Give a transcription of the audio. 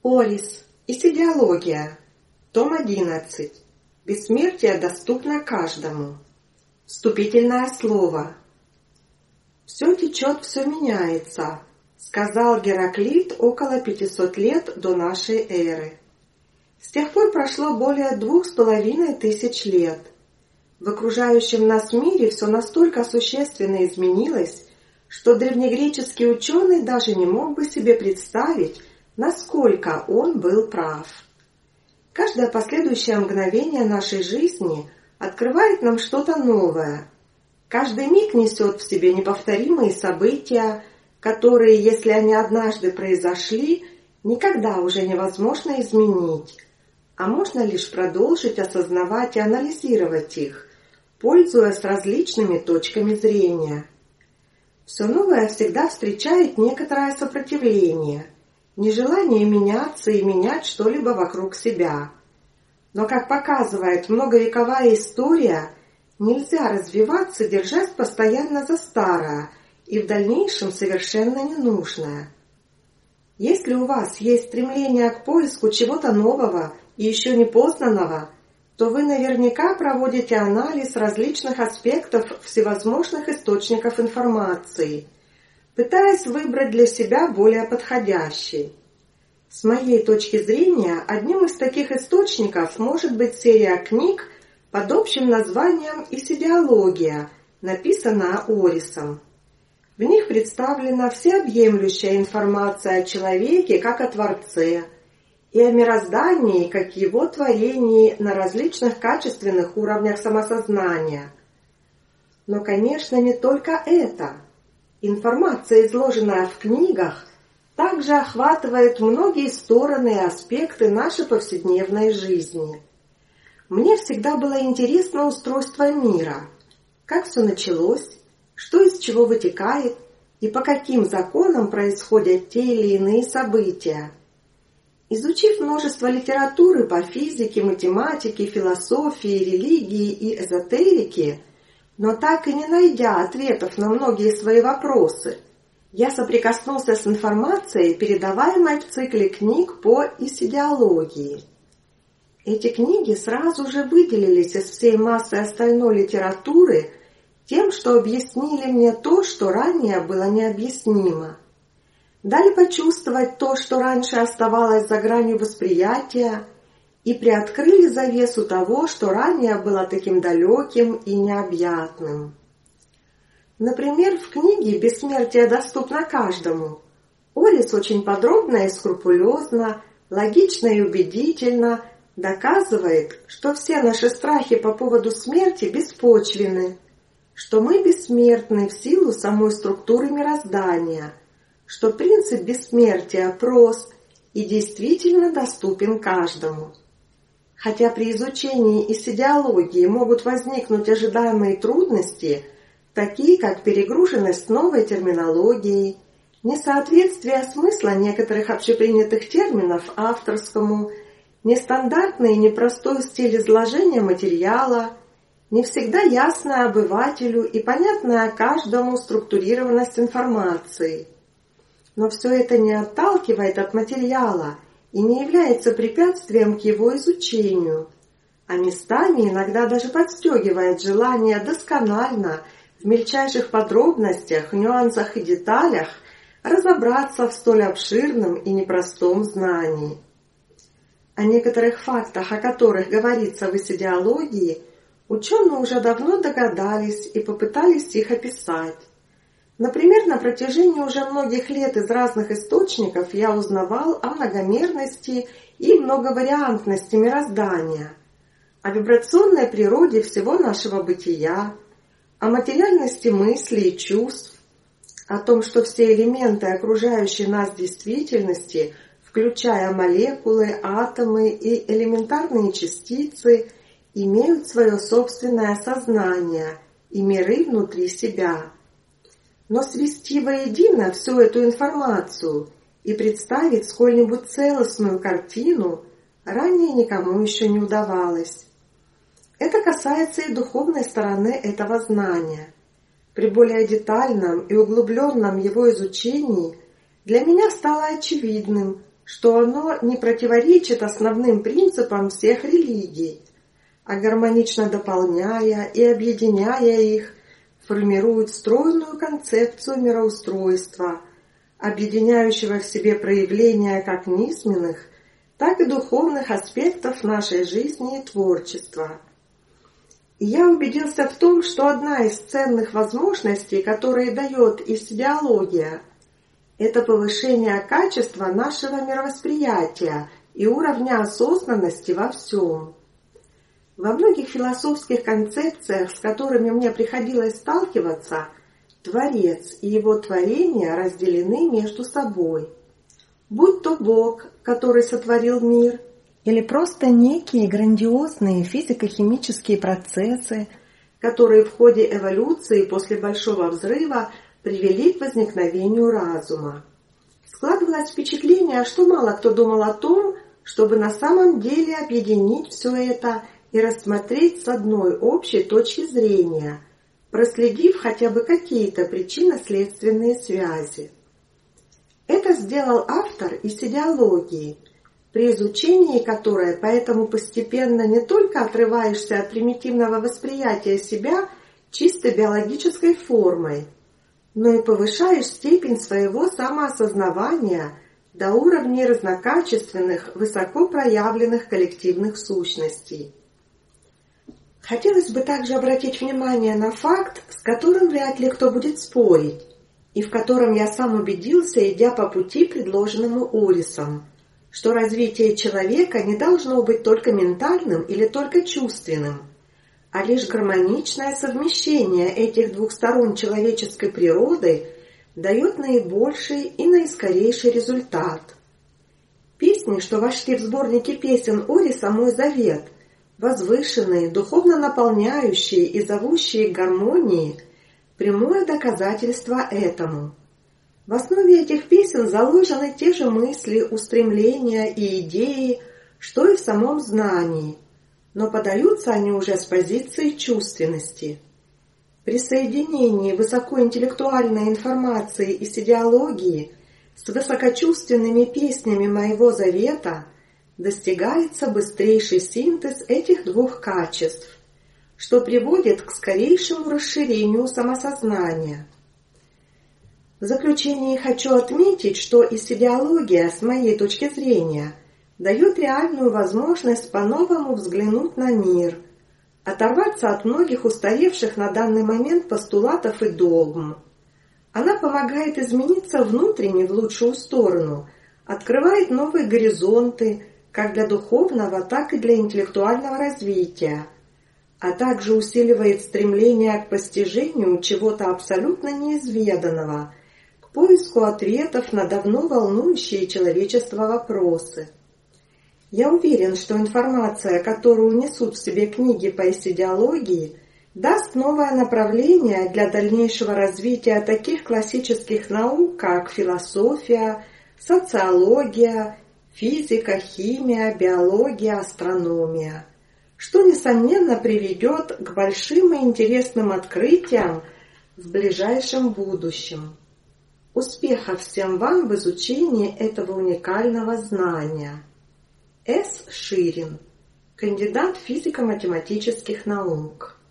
Орис. Исидиология. Том 11. Бессмертие доступно каждому. Вступительное слово. «Все течет, все меняется», сказал Гераклит около 500 лет до нашей эры. С тех пор прошло более 2500 лет. В окружающем нас мире все настолько существенно изменилось, что древнегреческий ученый даже не мог бы себе представить, насколько он был прав. Каждое последующее мгновение нашей жизни открывает нам что-то новое. Каждый миг несет в себе неповторимые события, которые, если они однажды произошли, никогда уже невозможно изменить, а можно лишь продолжить осознавать и анализировать их, пользуясь различными точками зрения. Все новое всегда встречает некоторое сопротивление, нежелание меняться и менять что-либо вокруг себя. Но, как показывает многовековая история, нельзя развиваться, держась постоянно за старое и в дальнейшем совершенно ненужное. Если у вас есть стремление к поиску чего-то нового и еще непознанного, то вы наверняка проводите анализ различных аспектов всевозможных источников информации, пытаясь выбрать для себя более подходящий. С моей точки зрения, одним из таких источников может быть серия книг под общим названием «Исидиология», написанная Орисом. В них представлена всеобъемлющая информация о человеке как о Творце и о мироздании как его творении на различных качественных уровнях самосознания. Но, конечно, не только это. Информация, изложенная в книгах, также охватывает многие стороны и аспекты нашей повседневной жизни. Мне всегда было интересно устройство мира, как все началось, что из чего вытекает и по каким законам происходят те или иные события. Изучив множество литературы по физике, математике, философии, религии и эзотерике, но так и не найдя ответов на многие свои вопросы, я соприкоснулся с информацией, передаваемой в цикле книг по исидиологии. Эти книги сразу же выделились из всей массы остальной литературы тем, что объяснили мне то, что ранее было необъяснимо. Дали почувствовать то, что раньше оставалось за гранью восприятия, и приоткрыли завесу того, что ранее было таким далеким и необъятным. Например, в книге «Бессмертие доступно каждому» Орис очень подробно и скрупулезно, логично и убедительно доказывает, что все наши страхи по поводу смерти беспочвенны, что мы бессмертны в силу самой структуры мироздания, что принцип бессмертия прост и действительно доступен каждому. Хотя при изучении исидиологии могут возникнуть ожидаемые трудности, такие как перегруженность новой терминологией, несоответствие смысла некоторых общепринятых терминов авторскому, нестандартный и непростой стиль изложения материала, не всегда ясная обывателю и понятная каждому структурированность информации. Но все это не отталкивает от материала и не является препятствием к его изучению, а местами иногда даже подстегивает желание досконально, в мельчайших подробностях, нюансах и деталях разобраться в столь обширном и непростом знании. О некоторых фактах, о которых говорится в исидиологии, ученые уже давно догадались и попытались их описать. Например, на протяжении уже многих лет из разных источников я узнавал о многомерности и многовариантности мироздания, о вибрационной природе всего нашего бытия, о материальности мыслей и чувств, о том, что все элементы окружающей нас действительности, включая молекулы, атомы и элементарные частицы, имеют свое собственное сознание и миры внутри себя. Но свести воедино всю эту информацию и представить сколь-нибудь целостную картину ранее никому еще не удавалось. Это касается и духовной стороны этого знания. При более детальном и углубленном его изучении для меня стало очевидным, что оно не противоречит основным принципам всех религий, а гармонично дополняя и объединяя их, формирует стройную концепцию мироустройства, объединяющего в себе проявления как низменных, так и духовных аспектов нашей жизни и творчества. И я убедился в том, что одна из ценных возможностей, которые дает идеология, это повышение качества нашего мировосприятия и уровня осознанности во всем. Во многих философских концепциях, с которыми мне приходилось сталкиваться, Творец и его творения разделены между собой. Будь то Бог, который сотворил мир, или просто некие грандиозные физико-химические процессы, которые в ходе эволюции после Большого взрыва привели к возникновению разума. Складывалось впечатление, что мало кто думал о том, чтобы на самом деле объединить все это и рассмотреть с одной общей точки зрения, проследив хотя бы какие-то причинно-следственные связи. Это сделал автор из идеологии, при изучении которой поэтому постепенно не только отрываешься от примитивного восприятия себя чисто биологической формой, но и повышаешь степень своего самоосознавания до уровней разнокачественных, высоко проявленных коллективных сущностей. Хотелось бы также обратить внимание на факт, с которым вряд ли кто будет спорить, и в котором я сам убедился, идя по пути, предложенному Орисом, что развитие человека не должно быть только ментальным или только чувственным, а лишь гармоничное совмещение этих двух сторон человеческой природы дает наибольший и наискорейший результат. Песни, что вошли в сборники песен Ориса «Мой завет», возвышенные, духовно наполняющие и зовущие к гармонии, прямое доказательство этому. В основе этих песен заложены те же мысли, устремления и идеи, что и в самом знании, но подаются они уже с позиции чувственности. При соединении высокоинтеллектуальной информации из идеологии с высокочувственными песнями моего завета достигается быстрейший синтез этих двух качеств, что приводит к скорейшему расширению самосознания. В заключение хочу отметить, что идеология, с моей точки зрения, дает реальную возможность по-новому взглянуть на мир, оторваться от многих устаревших на данный момент постулатов и догм. Она помогает измениться внутренне в лучшую сторону, открывает новые горизонты, как для духовного, так и для интеллектуального развития, а также усиливает стремление к постижению чего-то абсолютно неизведанного, к поиску ответов на давно волнующие человечество вопросы. Я уверен, что информация, которую несут в себе книги по идеологии, даст новое направление для дальнейшего развития таких классических наук, как философия, социология, физика, химия, биология, астрономия, что, несомненно, приведет к большим и интересным открытиям в ближайшем будущем. Успехов всем вам в изучении этого уникального знания. С. Ширин, кандидат физико-математических наук.